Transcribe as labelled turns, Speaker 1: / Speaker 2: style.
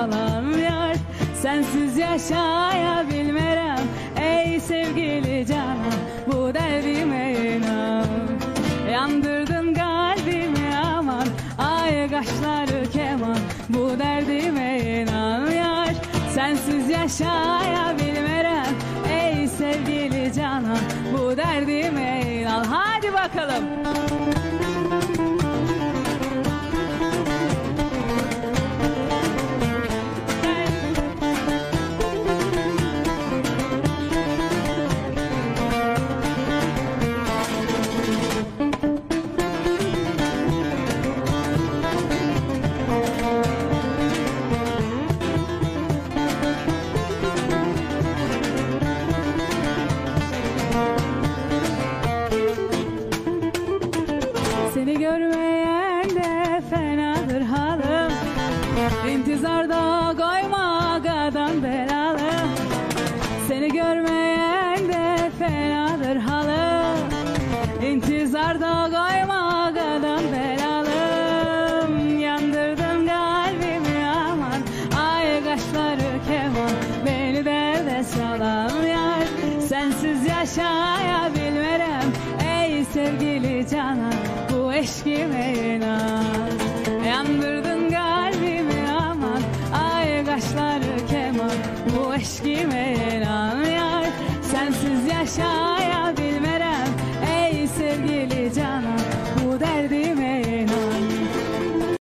Speaker 1: salan yar. Sensiz yaşayabilmerem ey sevgili canan, bu derdime inan. Yandırdın kalbimi aman, ay kaşları keman, bu derdime inan yar. Sensiz yaşayabilmerem ey sevgili canan, bu derdime inan. Hadi bakalım. Seni görmeyen de fenadır halim, İntizarda koyma gadan belalı. Seni görmeyen de fenadır halim, İntizarda koyma gadan belalı. Yandırdın kalbimi aman, ay kaşları keman, beni derde salan yar. Sensiz yaşayabilmerem ey sevgili canan, bu eşkime inan. Yandır